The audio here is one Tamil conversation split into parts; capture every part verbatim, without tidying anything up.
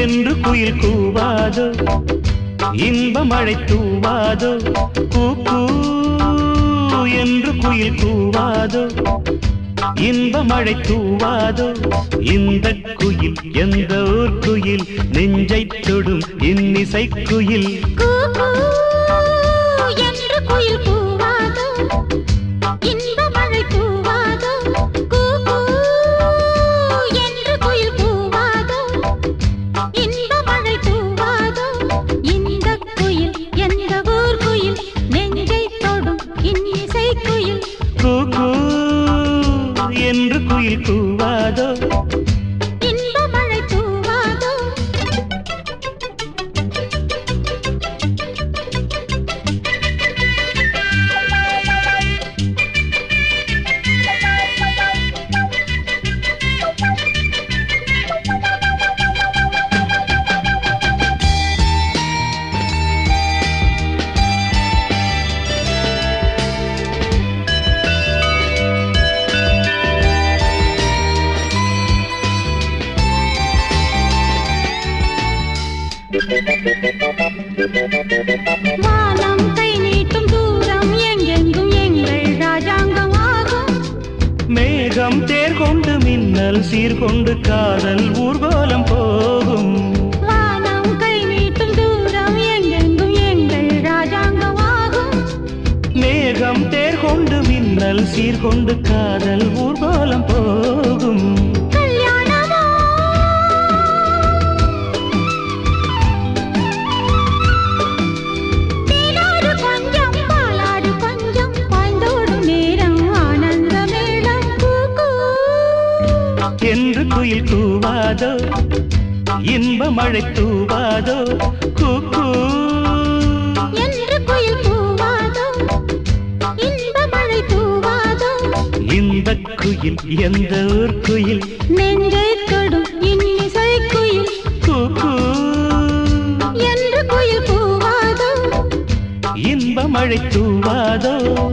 என்று குயில் கூவாதோ இன்ப மழை தூவாதோ கூ கூ என்று குயில் கூவாதோ இன்ப மழை தூவாதோ இந்த குயில் எந்த ஊர் குயில் நெஞ்சை தொடும் இன்னிசை குயில் என்று குயில் கூவாதோ இன்ப மழை தூவாதோ என்று குயில் கூவாதோ இன்ப மழை தூவாதோ இந்த குயில் எந்த ஊர் குயில் நெஞ்சை தொடும் இன்னிசை குயில் கூ கூ என்று குயில் கூவாதோ இன்ப மழை தூவாதோ வானம் கை நீட்டும் தூரம் எங்கெங்கும் எங்கள் ராஜாங்கமாகும் மேகம் தேர் கொண்டு மின்னல் சீர்கொண்டு காதல் ஊர்வலம் போகும் வானம் கை நீட்டும் தூரம் எங்கெங்கும் எங்கள் ராஜாங்கமாகும் மேகம் தேர் கொண்டு மின்னல் சீர்கொண்டு காதல் ஊர்வலம் போகும் என்று குயில் கூவாதோ இன்ப மழை தூவாதோ கூ கூ என்று குயில் கூவாதோ இன்ப மழை தூவாதோ இந்த குயில் எந்த ஊர் குயில் நெஞ்சை தொடும் இன்னிசை குயில் கூ கூ என்று குயில் கூவாதோ இன்ப மழை தூவாதோ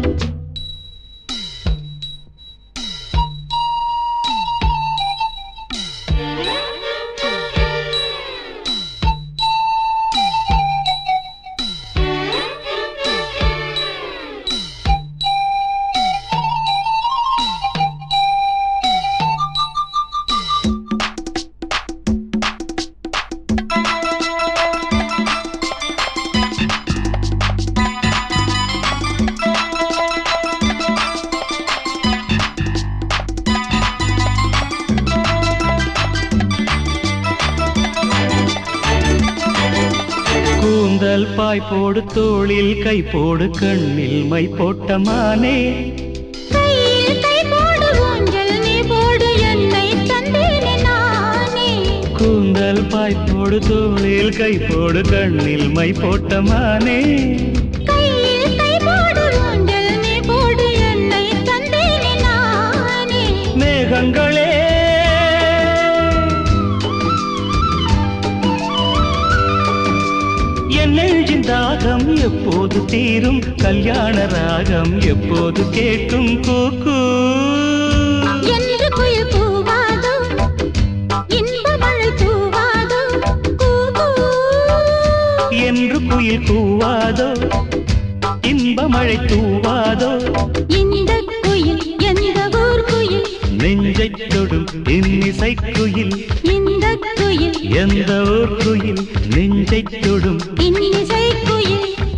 கூந்தல் பாய் போடு தோளில் கை போடு கண்ணில் மை போட்ட மானே கையில் கை போடு ஊஞ்சல் நீ போடு என்னை தந்தேனே நானே கூந்தல் பாய் போடு தோளில் கை போடு கண்ணில் மை போட்ட மானே கையில் கை போடு ஊஞ்சல் நீ போடு என்னை தந்தேனே நானே மேகங்களே நெஞ்சின் தாகம் எப்போது தீரும் கல்யாண ராகம் எப்போது கேட்கும் கூக்கு என்று குயில் கூவாதோ இன்ப மழை தூவாதோ கூ என்று குயில் கூவாதோ இன்ப மழை தூவாதோ இந்த குயில் எந்த ஊர் குயில் நெஞ்சை தொடும் இன்னிசை குயில் இந்த குயில் எந்த ஊர் குயில் நெஞ்சை தொடும் இன்னிசை குயில்